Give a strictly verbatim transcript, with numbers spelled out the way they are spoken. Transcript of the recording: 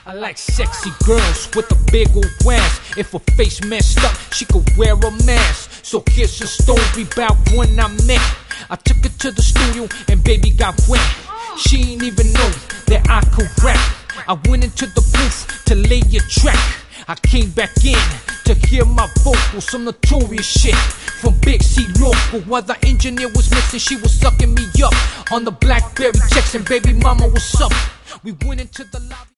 I like sexy girls with a big old ass. If her face messed up, she could wear a mask. So here's a story about when I met. I took her to the studio and baby got wet. She ain't even know that I could rap. I went into the booth to lay a track. I came back in to hear my vocals, some notorious shit from Big C Local. While the engineer was mixing, she was sucking me up on the Blackberry checks, and baby mama, what's up? We went into the lobby.